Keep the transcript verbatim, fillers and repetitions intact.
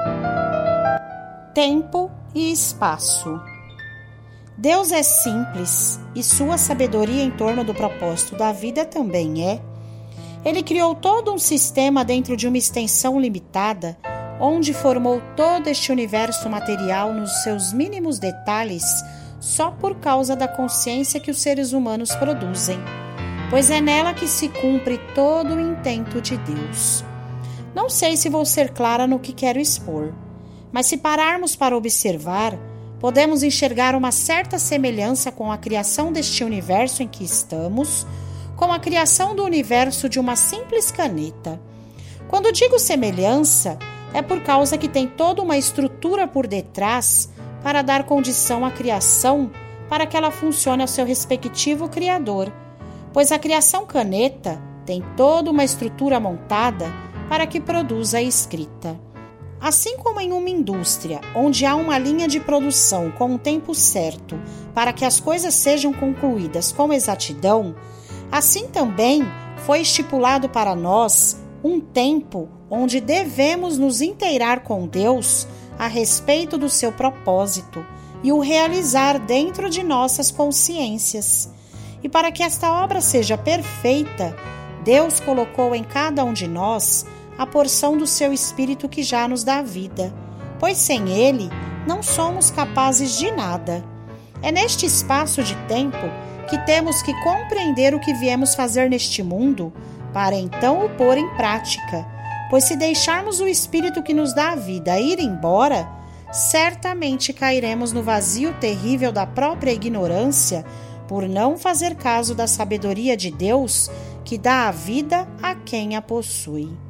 Tempo e espaço. Deus é simples e sua sabedoria em torno do propósito da vida também é. Ele criou todo um sistema dentro de uma extensão limitada, onde formou todo este universo material nos seus mínimos detalhes, só por causa da consciência que os seres humanos produzem, pois é nela que se cumpre todo o intento de Deus. Não sei se vou ser clara no que quero expor, mas se pararmos para observar, podemos enxergar uma certa semelhança com a criação deste universo em que estamos, com a criação do universo de uma simples caneta. Quando digo semelhança, é por causa que tem toda uma estrutura por detrás para dar condição à criação para que ela funcione ao seu respectivo criador, pois a criação caneta tem toda uma estrutura montada para que produza a escrita. Assim como em uma indústria, onde há uma linha de produção com um tempo certo para que as coisas sejam concluídas com exatidão, assim também foi estipulado para nós um tempo onde devemos nos inteirar com Deus a respeito do seu propósito e o realizar dentro de nossas consciências. E para que esta obra seja perfeita, Deus colocou em cada um de nós a porção do seu Espírito que já nos dá vida, pois sem ele não somos capazes de nada. É neste espaço de tempo que temos que compreender o que viemos fazer neste mundo, para então o pôr em prática, pois se deixarmos o Espírito que nos dá a vida ir embora, certamente cairemos no vazio terrível da própria ignorância por não fazer caso da sabedoria de Deus que dá a vida a quem a possui.